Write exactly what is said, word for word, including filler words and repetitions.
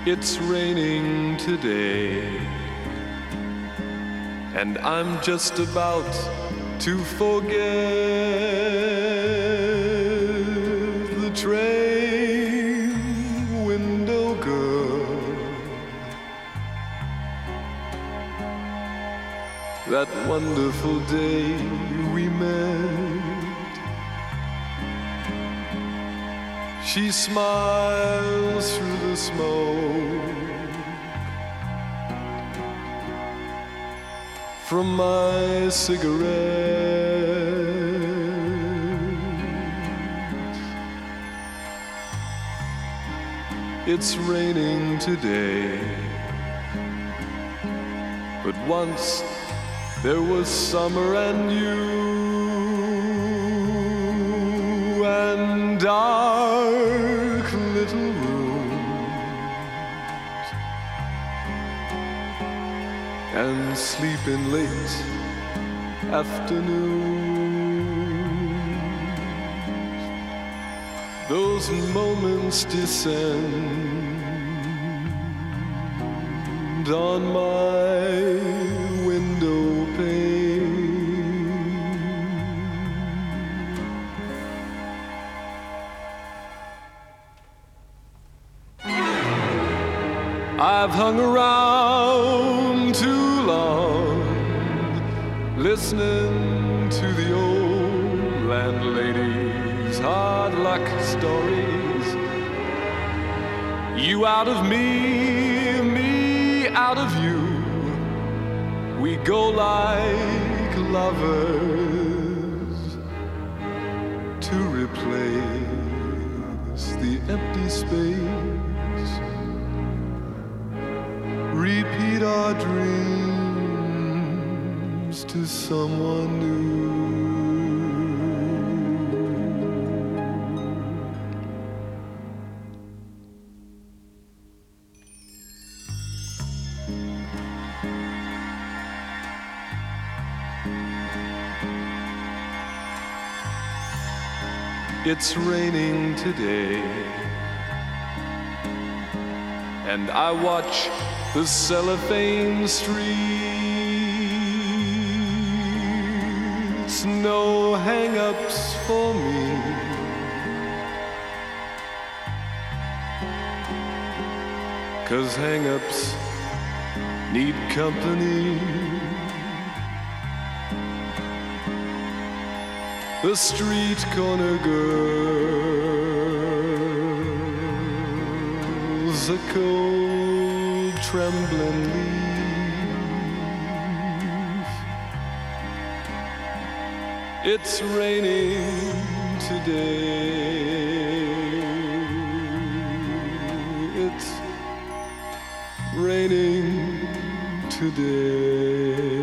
It's raining today, and I'm just about to forget the train window girl, that wonderful day we met. She smiles through the smoke from my cigarette. It's raining today, but once there was summer and you and dark little rooms and sleeping late afternoons. Those moments descend on my window pane. I've hung around too long, listening to the old landlady's hard luck stories. You out of me, me out of you. We go like lovers to replace the empty space. Repeat our dreams to someone new. It's raining today, and I watch the cellophane streets. No hang-ups for me, cause hang-ups need company. The street corner girls, a cold trembling leaf. It's raining today. It's raining today.